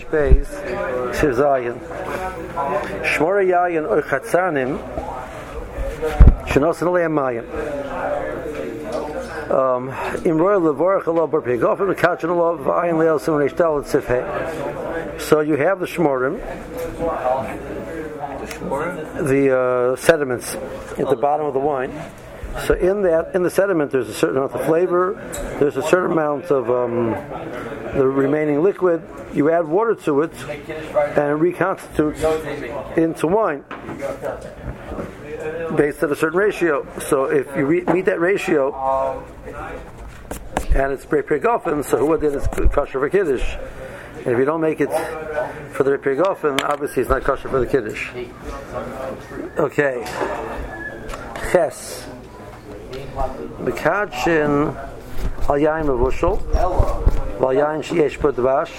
Beis Shizayin Shmora Yayin or Chatzanim Shenosan Alei Mayim Imroy Levorach Alav Bar Pegofim Mekachin Alav Ayin Leil Simon Eshtal Tzifhei. So you have the Shmorim, the sediments at the bottom of the wine. So in the sediment, there's a certain amount of flavor. There's a certain amount of the remaining liquid. You add water to it, and it reconstitutes into wine based on a certain ratio. So if you meet that ratio, and it's Pegofim, so who did it's kosher for Kiddush. And if you don't make it for the Pegofim, obviously it's not kosher for the Kiddush. Okay. Ches. Mekadshin al yain mevushel, al yain sheyesh b'dvash.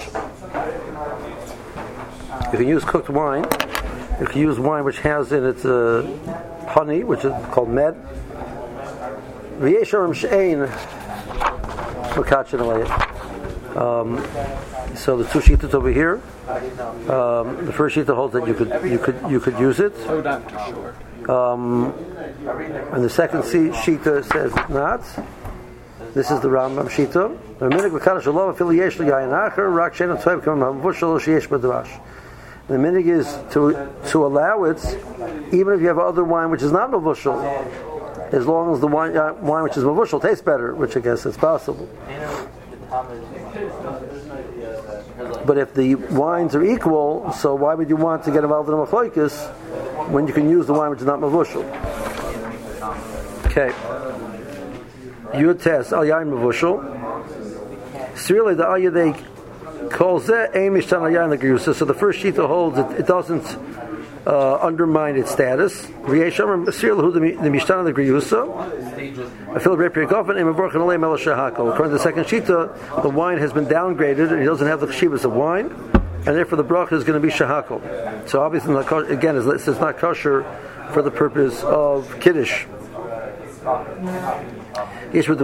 You can use cooked wine. You can use wine which has in it honey, which is called med. V'yesharim she'ein mekadshin alayit. So the two shittas over here. The first shitta holds that you could use it. And the second shita says not. This is the Rambam shita. The minig is to allow it, even if you have other wine which is not mavushal, as long as the wine which is mavushal tastes better, which I guess is possible. But if the wines are equal, so why would you want to get involved in a machlokes when you can use the wine which is not mavushal? Okay. Yud test al yain mavushal. Really, the ayadei calls that ein mishtan al yain l'gerusa. So the first shita holds it doesn't undermine its status. V'yeshamar sirlahu the mishtan al l'gerusa. I feel very pregofin and mevorchin alei mel shahako. According to the second shita, the wine has been downgraded and he doesn't have the cheshivas of wine, and therefore the bracha is going to be shahako. So obviously, again, it's not kosher for the purpose of kiddush. It's like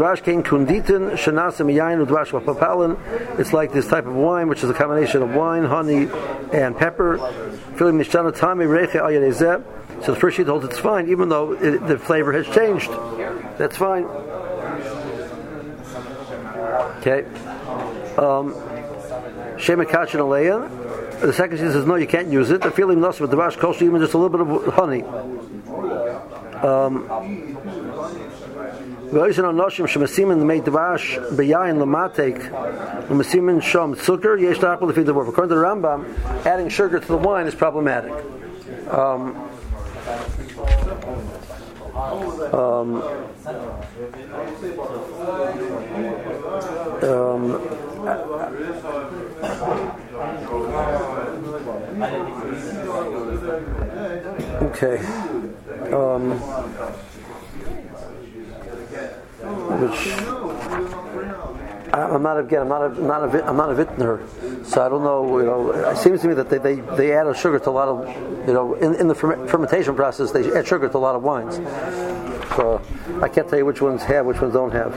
this type of wine, which is a combination of wine, honey, and pepper. So the first sheet holds it's fine, even though the flavor has changed. That's fine. Okay. Shemakachin aleya. The second sheet says no, you can't use it. The feeling lost with the vash kosher, even just a little bit of honey. According to the Rambam, adding sugar to the wine is problematic. Okay. Which I'm not a vintner, so I don't know. It seems to me that they add a sugar to a lot of, in the fermentation process they add sugar to a lot of wines. So I can't tell you which ones have, which ones don't have.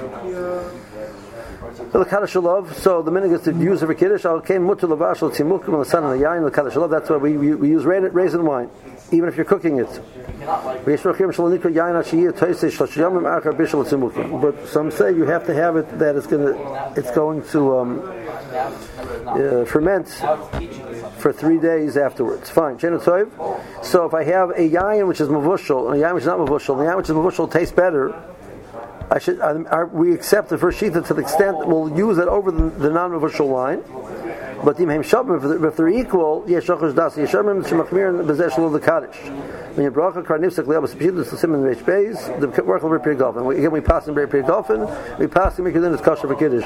So the kaddish love. So the minhag is to use every kiddush. Came mutter lavash l'tzimukim on the sun and the yain the kaddish love. That's why we use raisin wine, even if you're cooking it. But some say you have to have it that it's going to ferment for 3 days afterwards. Fine. So if I have a yain which is mavushal and a yain which is not mavushal, the yain which is mavushal tastes better, we accept the first shita to the extent that we'll use it over the non-mavushal wine. But if they're equal, the kaddish. When you bracha karnivsak le'abas pshidus l'simen reish beis, the work will be pegofin. Again, we pass in very pegofin. We pass in because then it's kosher for kiddush.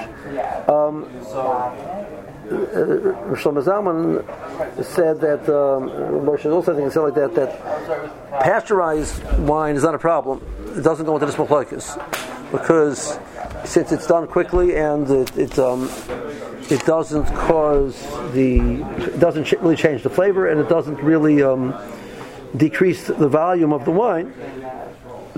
Shlomo Zalman said that Moshe also I think said like that pasteurized wine is not a problem. It doesn't go into this machlokes because since it's done quickly and it doesn't it doesn't really change the flavor and it doesn't really decrease the volume of the wine,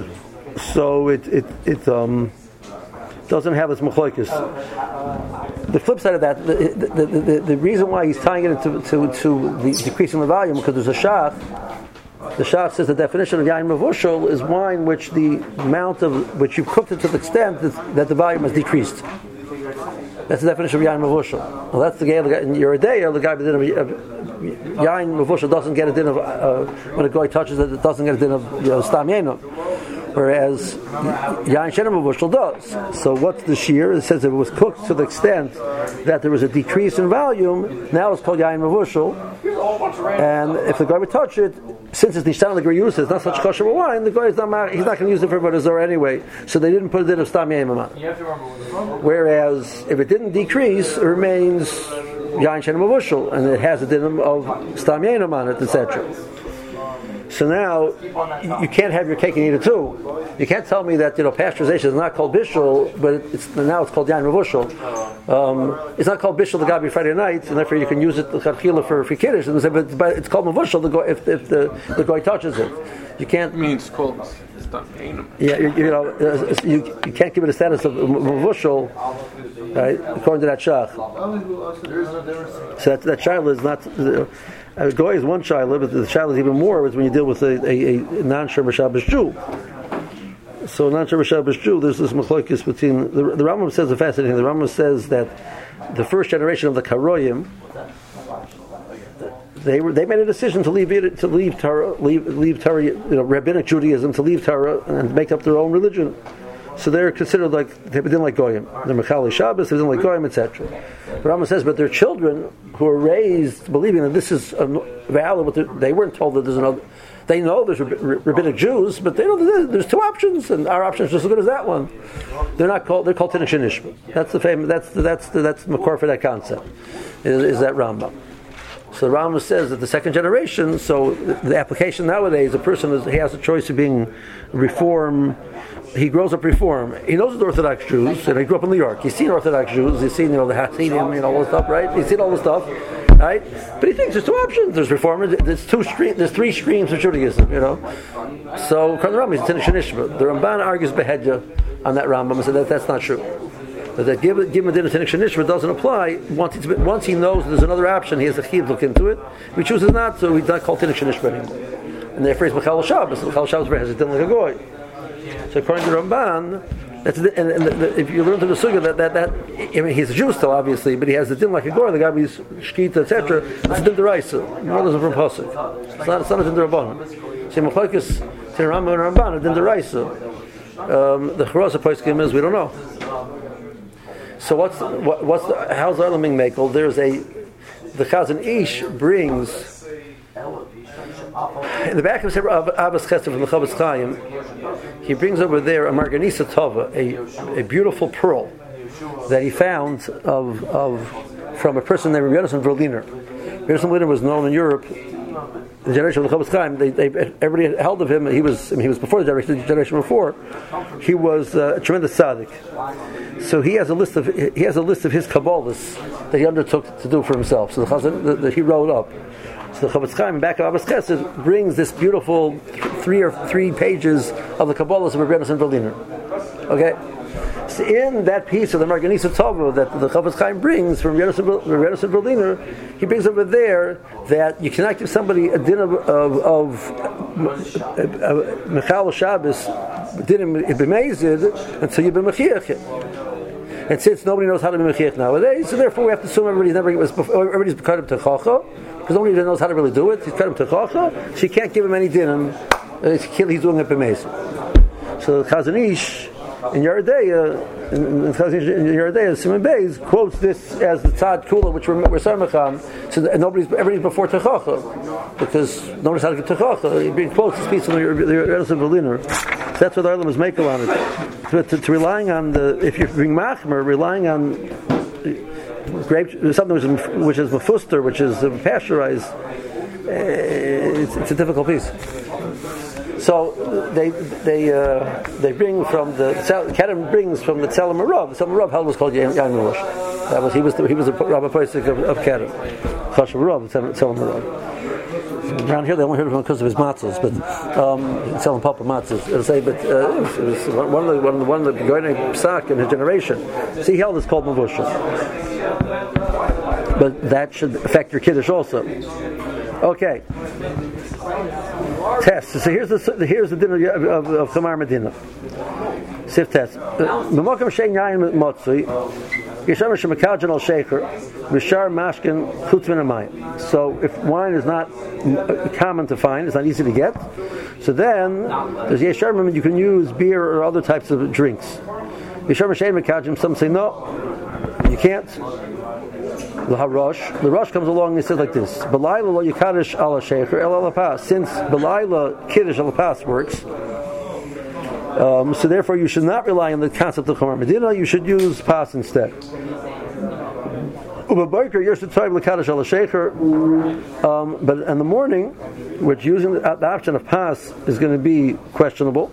so it doesn't have its machlokes. the flip side of that, the reason why he's tying it into the decreasing the volume, because there's a shach. The shach says the definition of yain mevushal is wine which the amount of which you've cooked it to the extent that the volume has decreased. That's the definition of yain mevushal. Well, that's the guy in Yeridea. The guy of yain mevushal doesn't get a din of when a guy touches it, it doesn't get a din of stam yeno. Whereas yain she'eino mevushal does. So what's the shear? It says if it was cooked to the extent that there was a decrease in volume, now it's called yain mevushal. And if the guy would touch it, since it's nishtan like we use it, it's not such kosher wine, the guy is not, he's not going to use it for Avodah Zarah anyway. So they didn't put a din of stam yain on it. Whereas if it didn't decrease, it remains yain she'eino mevushal, and it has a din of stam yain on it, etc. So now you can't have your cake and eat it too. You can't tell me that pasteurization is not called bishul, but now it's called yain mevushal. It's not called bishul the gabi Friday night, and therefore you can use it for kiddush. But it's called mevushal if the guy touches it. You can't. I mean, it's called stam yain. Yeah, you can't give it a status of mevushal, right? According to that shach. So that child is not. Goy is one shaila, but the shaila is even more. Is when you deal with a non-Shomer Shabbos Jew. So non-Shomer Shabbos Jew, there's this machlokes between the Rambam says a fascinating thing. The Rambam says that the first generation of the Karoyim, they made a decision to leave Torah, leave Torah, rabbinic Judaism, to leave Torah and make up their own religion. So they're considered they didn't like Goyim. They're Mechalei Shabbos, they didn't like Goyim, etc. The Rambam says, but their children who are raised believing that this is valid, they weren't told that there's another. They know there's rabbinic Jews, but they know there's two options, and our option is just as good as that one. They're not called. They're called Tinuk Shenishma. That's the famous. That's the makor for that concept. Is that Rambam? So the Rambam says that the second generation. So the application nowadays, a person he has a choice of being Reform. He grows up Reform. He knows the Orthodox Jews, and he grew up in New York. He's seen Orthodox Jews. He's seen the Hasidim, all the stuff, right? He's seen all the stuff, right? But he thinks there's two options. There's Reform. There's three streams of Judaism, So according to the Rambam, he's Tinuk Shenishma. The Ramban argues behedya on that Rambam and said that's not true. That give him a din of Tinuk Shenishma doesn't apply once he knows there's another option. He has a chiyuv to look into it. If he chooses not to, he's not called Tinuk Shenishma anymore. And therefore he's Mechalei Shabbos. Mechalei Shabbos has a din like a goy. So according to Ramban, if you learn to the sugya that he's a Jew still obviously, but he has the din like a goy, the guy is shkita, etc. It's a din deraisa. More than from pasuk. It's not a din derabbanan. So machlokes to Rambam and Ramban a din deraisa. The Chorasa poskim is we don't know. So how's the Olam being makel? The Chazon Ish brings. In the back of Abbas Chesed from the Chavetz Chaim, he brings over there a Marganisa Tova, a beautiful pearl that he found from a person named Rabbi Yonasan Berliner. Rabbi Yonasan Berliner was known in Europe. The generation of the Chavetz Chaim, everybody held of him. He was before the generation before. He was a tremendous tzaddik. So he has a list of his kabbalas that he undertook to do for himself. So the Chazon that he wrote up. So the Chavetz Chaim, back of Abbas Chesed, brings this beautiful three pages of the Kabbalah of Rabbi Yonasan Berliner. Okay? So in that piece of the Marganisa Tova that the Chavetz Chaim brings from Rabbi Yonasan Berliner, he brings over there that you cannot give somebody a din of Mechalei Shabbos, din b'meizid, until you've been mechiach. And since nobody knows how to be mechiach nowadays, so therefore we have to assume everybody's cut him to chacha, because nobody even knows how to really do it. He's cut him to chacha, so you can't give him any din. He's doing it b'meizid. So the Chazon Ish in Yeridea, Simon Beis quotes this as the Tzad Kula, which we're Sarmacham, so that everybody's before Techacha, because nobody's how to get Techacha. He quotes this piece from the Yonasan Berliner. So that's what the Olam is makel on it. But to relying on if you're being machmer, relying on grape, something which is mafuster, which is pasteurized, it's a difficult piece. So they bring from the Kedem brings from the Tzelem Rav. The Tzelem Rav held was called Yain Mevushal. He was the Rabbi Posek of Kedem. Chashav Rav, the Tzelem Rav. Around here they only heard of him because of his matzahs, but selling papa matzahs. It'll say, but it was one of the Goyne Psak in his generation. So he held it's called Mevushal. but that should affect your kiddush also. Okay. Test. So here's the dinner of Chamar Medina. Sif test. B'makam shein yayin motzui, yisham shemakajan al shecher, v'shar mashkin chutz min hamayim. So if wine is not common to find, it's not easy to get, so then there's yeshar, you can use beer or other types of drinks. Yisham shein makajim. Some say no, you can't. The Rosh comes along and he says like this: B'layla lo yikadish ala shecher el ala pas. Since B'layla kiddush ala pas works, so therefore you should not rely on the concept of Chamar Medina. You should use pas instead. Ubabarker yoshet toiv l'kadish ala shecher. But in the morning, which using the option of pas is going to be questionable.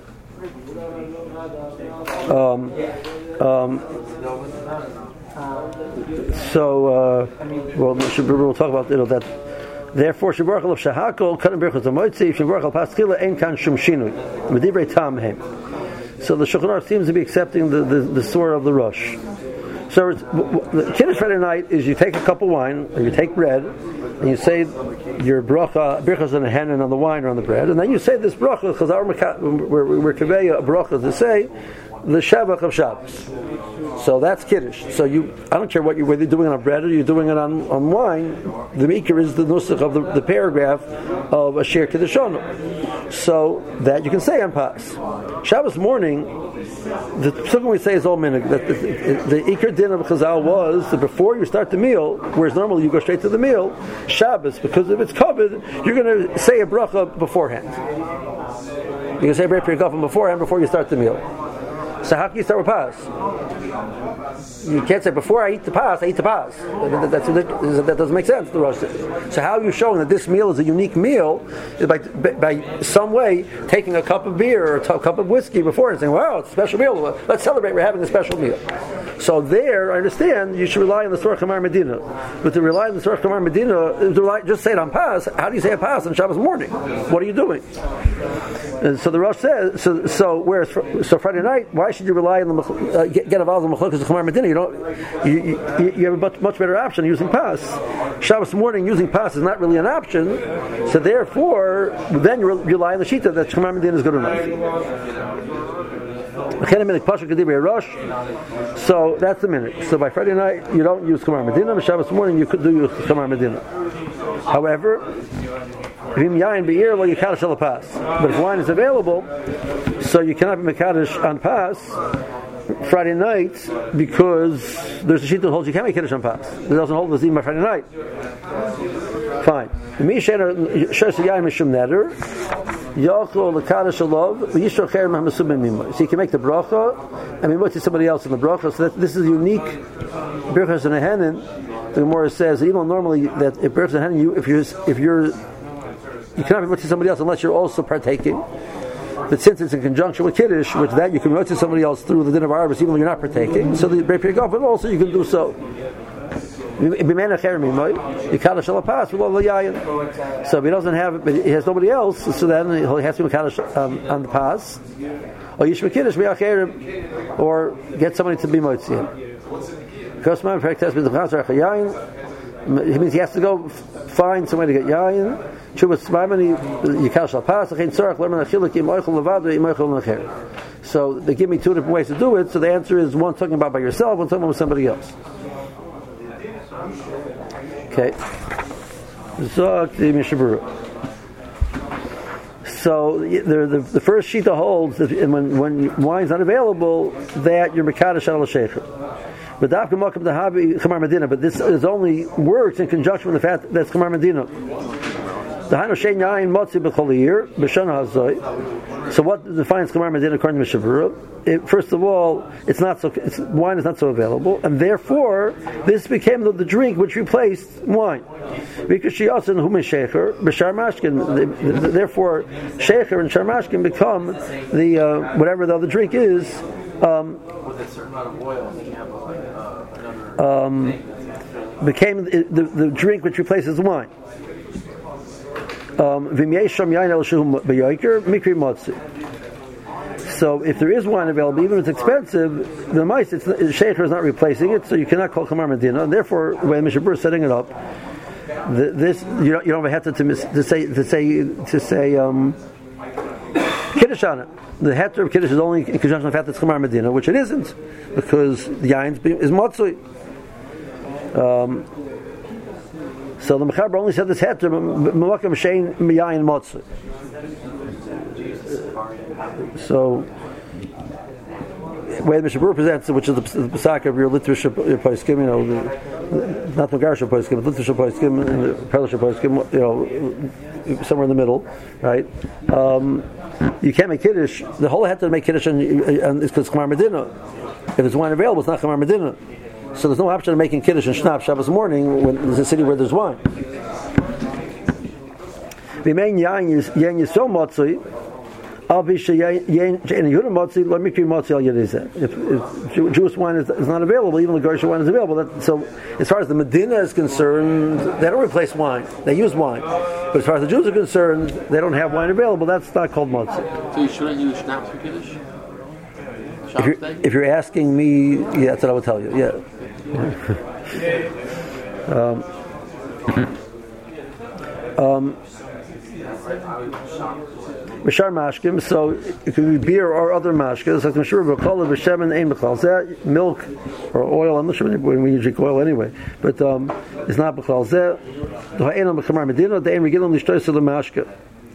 We'll talk about that. Therefore, Shabarach of Shahakol, Kadim Berchos Amoitzi, Shabarach al Paskila, Ein Kan Shum Shinui, Medivrei Tam Hem. So the Shulchan Aruch seems to be accepting the sword of the Rosh. So the Kiddush Friday night is you take a cup of wine, or you take bread, and you say your bracha, Berchos on the hen and on the wine or on the bread, and then you say this bracha, because we're conveying a bracha to say the Shabbat of Shabbos. So that's Kiddush. So I don't care whether you're doing it on bread or you're doing it on wine, the Mikra is the nusach of the paragraph of Asher Kiddushonu. So that you can say on Pas. Shabbos morning, the something we say is all minig, that the Iker din of Chazal was that before you start the meal, whereas normally you go straight to the meal, Shabbos, because of its covered, you're going to say a bracha beforehand. You can say a Brei Pri Haggafen beforehand before you start the meal. So how can you start with pas? You can't say before I eat the pas, I eat the pas. That doesn't make sense. So how are you showing that this meal is a unique meal? Is by some way taking a cup of beer or a cup of whiskey before and saying, "Wow, it's a special meal. Let's celebrate. We're having a special meal." So there, I understand you should rely on the Surah Chamar Medina, but to rely on the Surah Chamar Medina, just say it on pas. How do you say a pas on Shabbos morning? What are you doing? And so the Rosh says, so Friday night, why should you rely on the get involved in the Machlokas of Chamar Medina? You have a much better option using pas. Shabbos morning using pas is not really an option, so therefore then you rely on the Shita that Chamar Medina is good enough. So that's the minute. So by Friday night you don't use Chamar Medina. By Shabbos morning you could do use Chamar Medina. However, but if wine is available, so you cannot be Mekadosh on Pas Friday night because there's a sheet that holds you can't make Kiddush on Pas. It doesn't hold this even by Friday night. Fine. So you can make the bracha and mimoti somebody else in the bracha. So this is unique. Berchos and Henin. The Gemara says that even normally that if Berchos and Henin, you cannot be to somebody else unless you're also partaking. But since it's in conjunction with Kiddush, which that you can be to somebody else through the din of Arvis, even though you're not partaking. So the Brei Pri Haggafen, but also you can do so. So if he doesn't have, but he has nobody else, so then he has to be Mekadosh on the pas, or Yishma Kiddush or get somebody to be Motziyah. It means he has to go find somebody to get yayin. So they give me two different ways to do it. So the answer is one talking about by yourself, one talking about with somebody else. Okay. So the first shita holds that when wine's not available, that you're mekadosh al shecher. But this is only works in conjunction with the fact that it's Chamar Medina. So what defines Chamar Medina according to Mishavura? First of all, wine is not so available, and therefore this became the drink which replaced wine. Because she also shecher b'shar mashkin. Therefore, shecher and shar mashkin become the whatever the other drink is. With a certain amount of oil, then you have became the drink which replaces wine. So if there is wine available, even if it's expensive, the mice, the sheikher is not replacing it, so you cannot call Chamar Medina. And therefore, when Mishabur is setting it up, this you don't have to say Kiddush on it. The heter of Kiddush is only in conjunction with the fact that it's Chamar Medina, which it isn't, because the yain is Matzui. So the Mechaber only said this heter, M'makam Shein Miyayin Matzui. So, the way the Mishabur presents it, which is the Pesach of your Litvish Poskim, not the Garsha Poskim, but Litvish Poskim and the Perlish Poskim, somewhere in the middle, right? You can't make Kiddush. The whole had to make Kiddush, and it's because Chamar Medina. If there's wine available, it's not Chamar Medina. So there's no option of making Kiddush and Shnab Shabbos morning when there's a city where there's wine. The main yain is so matzui. If Jewish wine is not available, even the Gersha wine is available. So, as far as the Medina is concerned, they don't replace wine; they use wine. But as far as the Jews are concerned, they don't have wine available. That's not called matzah. So you shouldn't use schnapps for Kiddush? If you're asking me, yeah, that's what I would tell you. Yeah. B'shar mashkim, so it could be beer or other mashkas. Like Mishur b'chol b'shemen ein b'chol. Zeh milk or oil. I'm not sure when we drink oil anyway, but it's not b'chol. Zeh ha'enam b'chamar medina. The ein regilam l'shtois of the mashka.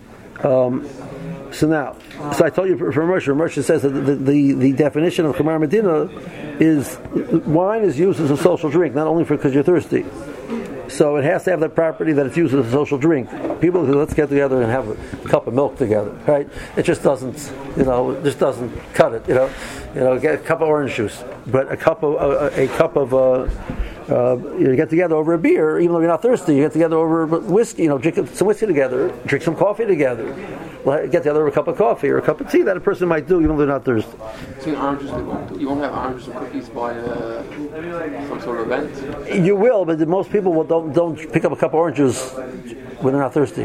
So I told you from Moshe says that the definition of Chamar Medina is wine is used as a social drink, not only because you're thirsty. So it has to have that property that it's used as a social drink. People say, let's get together and have a cup of milk together, right? It just doesn't, just doesn't cut it, get a cup of orange juice, but a cup of you get together over a beer, even though you're not thirsty. You get together over whiskey, drink some whiskey together, drink some coffee together. Get together over a cup of coffee or a cup of tea that a person might do, even though they're not thirsty. So you won't have oranges or cookies by some sort of event? You will, but most people don't pick up a cup of oranges when they're not thirsty.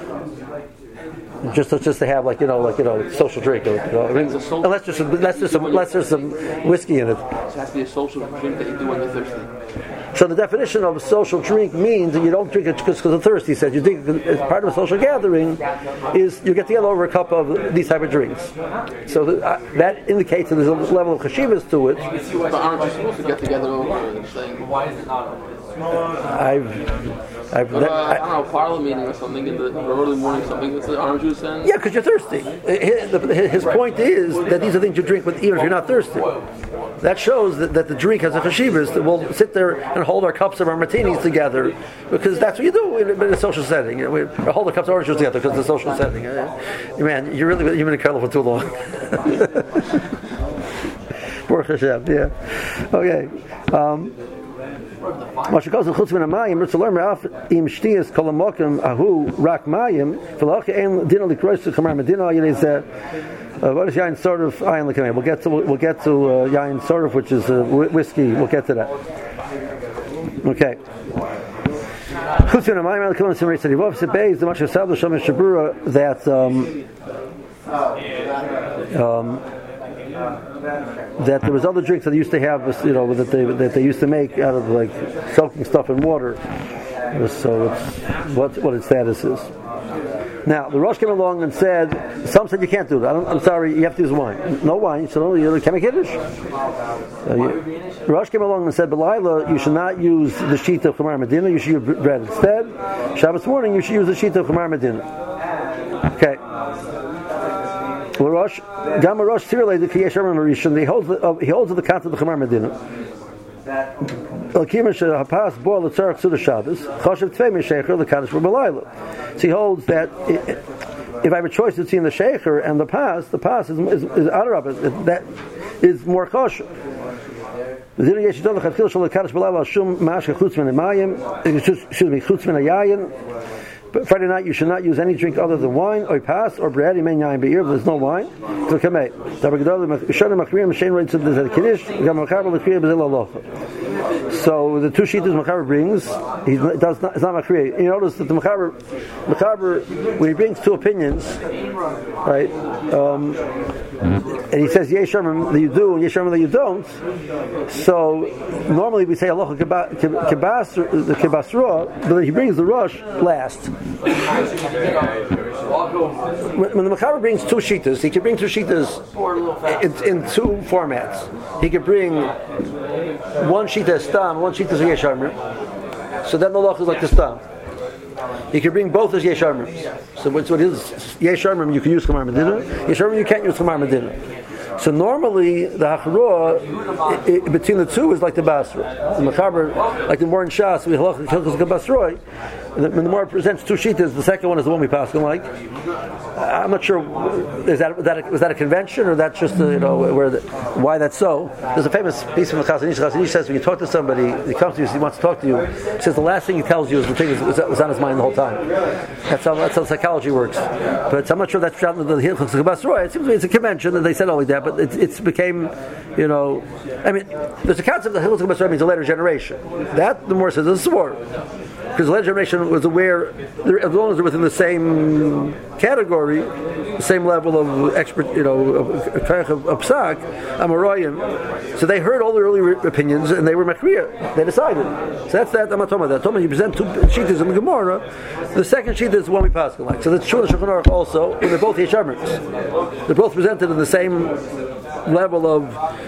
Just to have social drink. Unless there's some whiskey in it. So it has to be a social drink that you do when you're thirsty. So the definition of a social drink means that you don't drink it because of thirst. He said you drink as part of a social gathering is you get together over a cup of these type of drinks. So that indicates that there's a level of chashivas to it. But aren't you supposed to get together over saying why is it not? I don't know, parlor meeting or something in the early morning, something that's the orange juice and... Yeah, because you're thirsty. His point is that these are things you drink with even if you're not thirsty. That shows that the drink has a chashivas, that we'll sit there and hold our cups of our martinis together because that's what you do in a social setting. We hold our cups of orange juice together because it's a social setting. Man, you've been in Kerala for too long. Baruch Hashem, yeah. Okay. What she calls the chutz min hamayim, it's to learn af im shtiyas kol hamokim ahu rak mayim v'lach ein din likrois to Chamar Medina. Is what is yain sort of ayin l'kamei? We'll get to yain sort of, which is whiskey. We'll get to that. Okay. Chutz min hamayim al kalam simrei tzadivov sebei is the much established on Mishabura that there was other drinks that they used to have, that they used to make out of like soaking stuff in water. So it's what its status is. Now the Rosh came along and said, some said you can't do that. I'm sorry, you have to use wine. No wine. So you can't make Kiddush. Rosh came along and said, B'layla, you should not use the sheet of Chamar Medina. You should use bread instead. Shabbos morning, you should use the sheet of Chamar Medina. Okay. Rosh, Gama Rosh Tirlei the Kiyesh Amar Marishan. He holds to the concept of the Chamar Medina. Elkimer Hapas Boil the Tzarek Suda Shabbos Choshev Tvei Mishecher the Kaddish for Belayla. So he holds that if I have a choice between the Shecher and the pas is Adarab. That is more kosher. Excuse me, chutz min hayayin. But Friday night you should not use any drink other than wine or pas or bread. You may not be here, but there's no wine. So the two sheetas Mechaber brings, it's not Machriya. You notice that the Mechaber when he brings two opinions, right? and he says Yesharmim that you do and Yesharmim that you don't. So normally we say halacha the kibasra, but he brings the rush last. When the Mechaber brings two shitas, he can bring two shitas in two formats. He can bring one shita as stam, one shita as Yesharmim. So then the halacha is like the stam. You can bring both as Yesharmim. So what it is, Yesharmim you can use Chamar Medina, Yesharmim you can't use Chamar Medina. So normally the Hacharah between the two is like the Basra. The Mechaber, like the more in Shas, we halach the Basroi. When the more presents two shitas, the second one is the one we pass on like. I'm not sure. Was that a convention or that's just why that's so? There's a famous piece from the Chazon Ish. Chazon Ish says when you talk to somebody, he comes to you, he wants to talk to you. He says the last thing he tells you is the thing that was on his mind the whole time. That's how psychology works. But I'm not sure that's the Hilchos Basroi. It seems to me it's a convention that they said all like that, but it's became, I mean, there's a concept that Hilchos Basroi means a later generation. That the more says is a sword. Because the later generation was aware, as long as they're within the same category, the same level of expert, of psak, amoraim. So they heard all the early opinions and they were makriya. They decided. So that's that. I'm not talking about that. I'm talking about you present two shitas in the Gemara. The second shita is the one we pass like. So that's true in the Shulchan Aruch also. And they're both Yesharmims. They're both presented in the same level of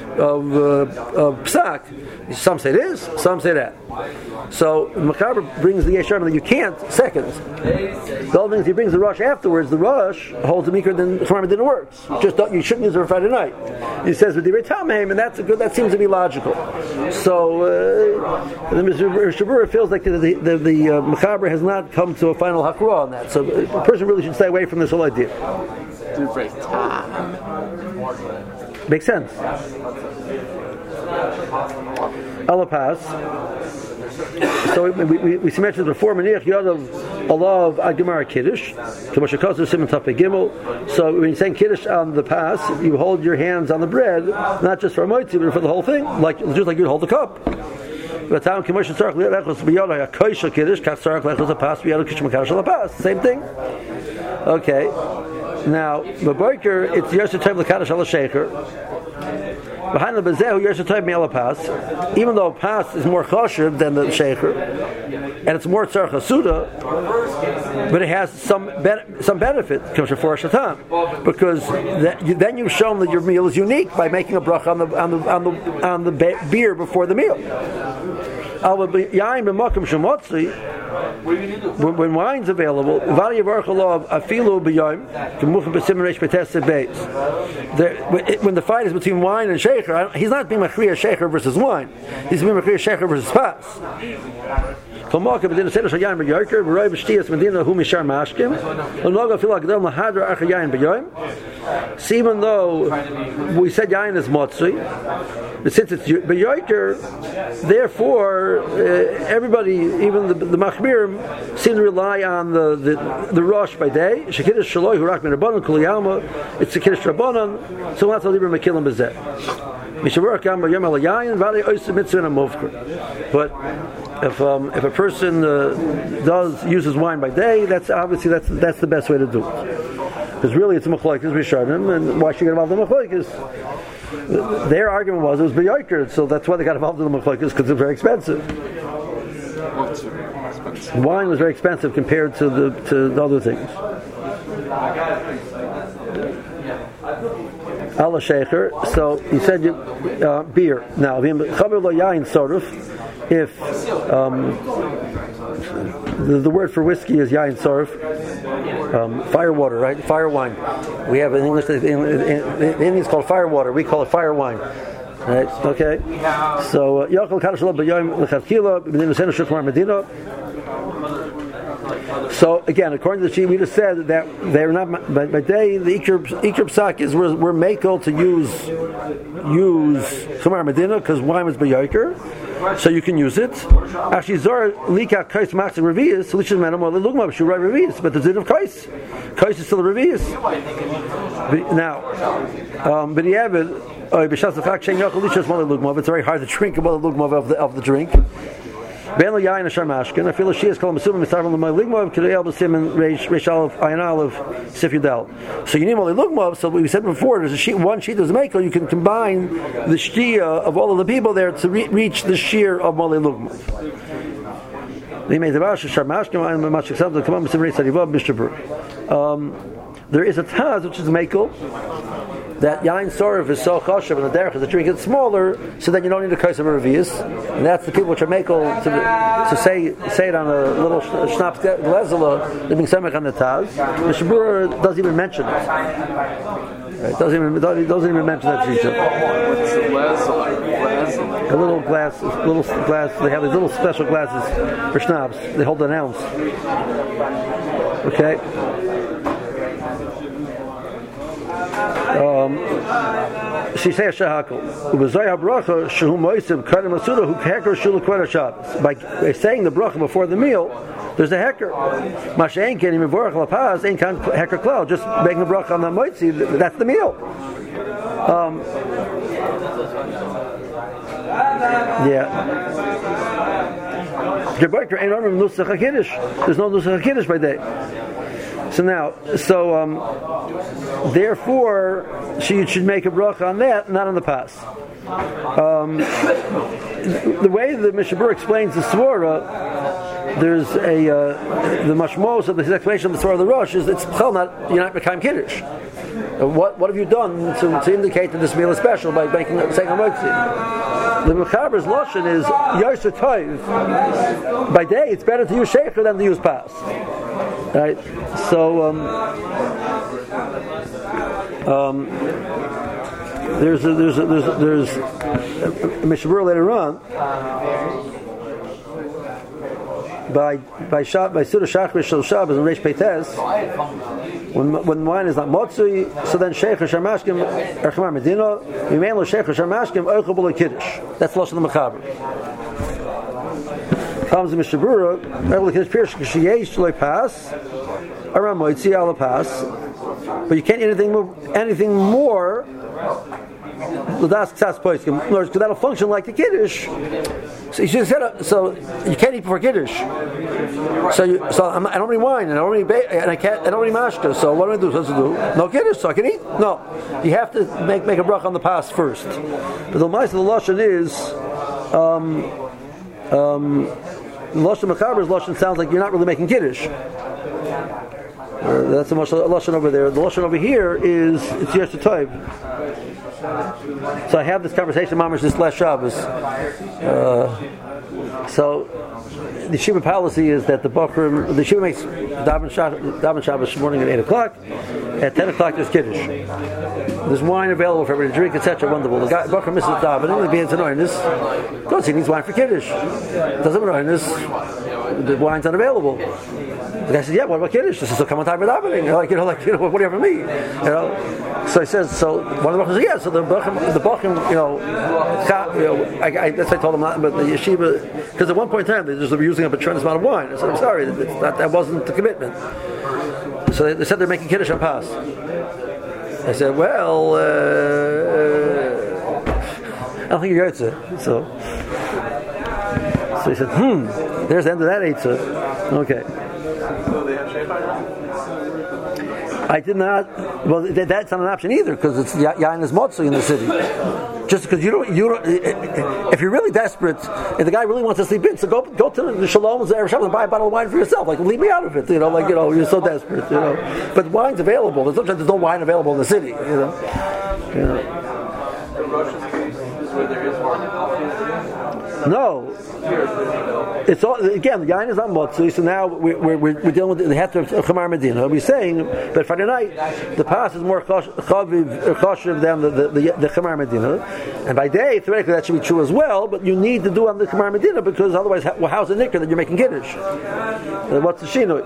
psak. Some say this, some say that. So Mechaber brings the Yesharmim that you can't second. The other thing is he brings the rush afterwards. The rush holds the mikra then Chamar Medina works. Just you shouldn't use it for Friday night. He says with the Tamheim, and that seems to be logical. So the Shabura feels like the Mechaber has not come to a final hakra on that. So a person really should stay away from this whole idea. Makes sense. Alapas. So we mentioned before, Maniach Yadav Allah of Agimar Kiddush, Kamashakazu Simon Tape Gimel. So when you're saying Kiddush on the pass, you hold your hands on the bread, not just for a moitzi, but for the whole thing, just like you'd hold the cup. Same thing. Okay. Now, Babarker, it's Yosef Taib L'Kadash Ala Sheikher. Behind the Bezehu, Yosef Taib Me'ala Pas. Even though Pas is more choshev than the Sheikher, and it's more Tzar Chasuda, but it has some benefit, because then you've shown that your meal is unique by making a bracha on the beer before the meal. When wine's available, when the fight is between wine and sheikher, he's not being machriya sheikher versus wine. He's being machriya sheikher versus pas. So even though we said yain is motzui, but since it's beyoker, therefore everybody, even the machmirim, seem to rely on the rosh by day. Shekidish shaloi hurak min rabbanon kol yalma. It's a kiddush rabbanon. So that's a libra mekilim bezeh. But if a person uses wine by day, that's the best way to do it. Because really it's a machlokes rishonim, and why should you get involved in the machlokes? Their argument was it was beyoker, so that's why they got involved in the machlokes, because it's very expensive. Wine was very expensive compared to the other things. Allah Sheikher. So he said beer. Now, if the word for whiskey is yain sarf, fire water, right? Fire wine. We have in English, in Indians called fire water. We call it fire wine. Right? Okay. So So again, according to the Shia, we just said that they're not by day. The Iker Psak is we're makel to use Chamar Medina because wine was beyoker, so you can use it. Actually, Zor Lika Kais Maxim Revius, Solution Manamor Lugma Shurai Revius, but the Zid of Kais is still a Revius. Now, but the Avid. It's very hard to drink about the lugma of the drink. Ben lo yain ashar mashkin. I feel she is called mesubim misarvim l'may ligmav k'rei b'sim and reish aleph ayin aleph sif yudel. So you need molei ligmav. So we said before, there's a sheet, one sheet there's a makel. You can combine the shtia of all of the people there to reach the shear of molei ligmav. There is a taz which is makel that yain sorif is so chashav and the derech is to drink it smaller, so then you don't need a kaiser revius, and that's the people which are makel to say it on a little schnapps glazela living semech on the taz. Mishnah Berurah doesn't even mention it. Right, doesn't even mention that feature. A little glass. They have these little special glasses for schnapps. They hold an ounce. Okay. She says shahakol. By saying the bracha before the meal, there's a hecker. Just making a bracha on the moitzi, that's the meal. There's no nusach HaKiddush by day. Therefore, she should make a bracha on that, not on the pas. The way the Mishnah Berurah explains the svara, there's the mashmos of the explanation of the svara of the Rosh is it's you're not mekayim kiddush. What have you done to indicate that this meal is special by saying a moitzi? The Mechaber's lashon is Yosher Toiv. By day, it's better to use shecher than to use pas. Right? So there's a Mishnah Berurah later on by Suda Shachris Shel Shabbos and Reish Peites. When wine is not motzui, so then shecher sharmashkim erchmar medina yimein lo shecher sharmashkim oichel b'lo kiddush. That's lashon the Mechaber. Comes the Mishnah Berurah, oichel kiddush pirish k'sheyesh lo pas aram moitzi ala pas, but you can't eat anything more. L'das tzas poiskim, because that'll function like the kiddush. So you should set up. So you can't eat before kiddush. So I don't need wine, and I don't need mashka. So what do I do? Supposed to do no kiddush, so I can eat. No, you have to make a bracha on the pas first. But the mice of the lashon is lashon mechaber's lashon sounds like you're not really making kiddush. That's the lashon over there. The lashon over here is it's yesh toiv. So I have this conversation, Mamash, this last Shabbos. So the Shiva policy is that the Shiva makes Daven Shabbos morning at 8 o'clock. At 10 o'clock there's Kiddush. There's wine available for everybody to drink, etc. Wonderful. The Bachar misses Daven, he begins to anointis. Of course, he needs wine for Kiddush. Doesn't anointis, the wine's unavailable. The guy says, "Yeah, what about Kiddush?" He says, "So come on time for davening." What do you have for me? So he says, so one of the Bachar says, "Yeah." So the Bachar, that's what I told him, but the yeshiva, because at one point in time they were using up a tremendous amount of wine. I said, "I'm sorry, that wasn't the commitment." So they said they're making Kiddush on Pas. I said, "Well, I don't think you're Yotze." So he said, there's the end of that Eitzah. Okay. I did not. Well, that's not an option either because it's yain is motzui in the city. Just because you don't. If you're really desperate, if the guy really wants to sleep in, so go to the Shalom's Erev Shabbos and buy a bottle of wine for yourself. Like, leave me out of it. You're so desperate. But wine's available. Sometimes there's no wine available in the city. No. It's all, again, the yain is on motzui, so now we're dealing with the heter of Chamar Medina. We're saying that Friday night the pas is more chashiv than the Chamar Medina, and by day theoretically that should be true as well. But you need to do on the Chamar Medina because otherwise, how's the nikkur that you're making kiddush? What's the shinui?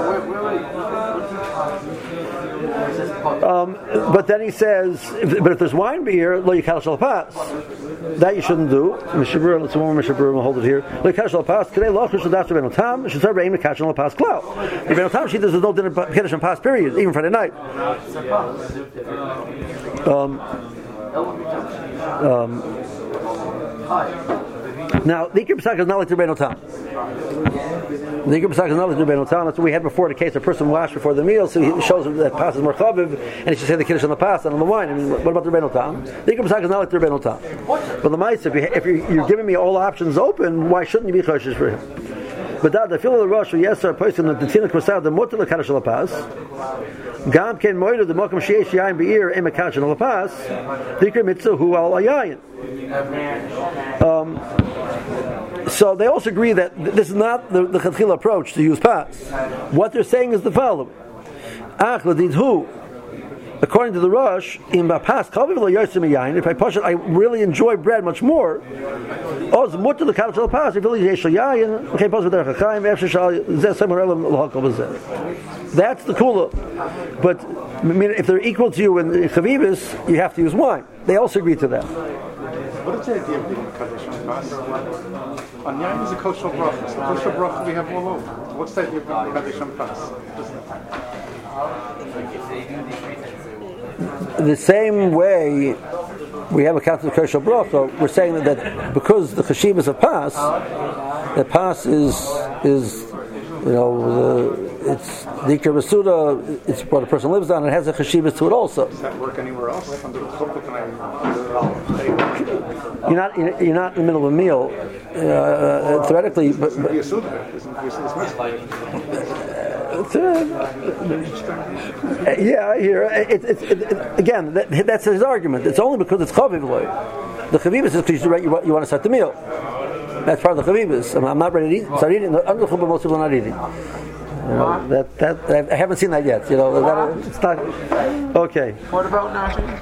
But then he says, but if there's wine beer, lo yikal shel pas, that you shouldn't do. Mishnah Berurah, let's one more Mishnah Berurah, we'll hold it here. Lo yikal shel pas, today lo chush l'das ben otam, should serve aim to catch on pas klau. If ben otam, there's no dinner kiddush on pas period, even Friday night. Now, the Ikar Pesach is not like the Ben Otam. The Ikar Pesach is another Rabbeinu Tam. That's what we had before. The case a person washed before the meal, so he shows that pas is more chaviv, and he should say the kiddush on the pas and on the wine. I mean, what about the Rabbeinu Tam? The Ikar Pesach is not like the Rabbeinu Tam. But the Ma'aseh, if you're giving me all options open, why shouldn't you be choshesh for him? But that the feel of the rosh or yes, a person that the tina k'masad the mutter l'kadosh lapas, gam ken moidu the mokum sheish yayin beir em akadosh lapas, dikar mitzvah hu al ayayin. So they also agree that this is not the chatchila approach to use pas. What they're saying is the following: ach l'did hu. According to the Rosh, in Bapas, if I push it, I really enjoy bread much more. That's the kula. But I mean, if they're equal to you in chavivus, you have to use wine. They also agree to that. What is the idea of being kaddish on pas? On yain is a kosher bracha. So kosher bracha we have all over. What's the idea of being kaddish on pas? The same way we have a council of kosher bracha, we're saying that because the chashivas of pas, the pas is it's the Ikar Basuda, it's what a person lives on, and it has a chashivas to it also. Does that work anywhere else? You're not in the middle of a meal, theoretically, but yeah, I hear. Again, that's his argument. It's only because it's chaviv loy. The chavivus is because you want to start the meal. That's part of the chavivus. I'm not ready to eat. Start eating. Under the most people are not eating. That I haven't seen that yet. It's not okay. What about Nashi?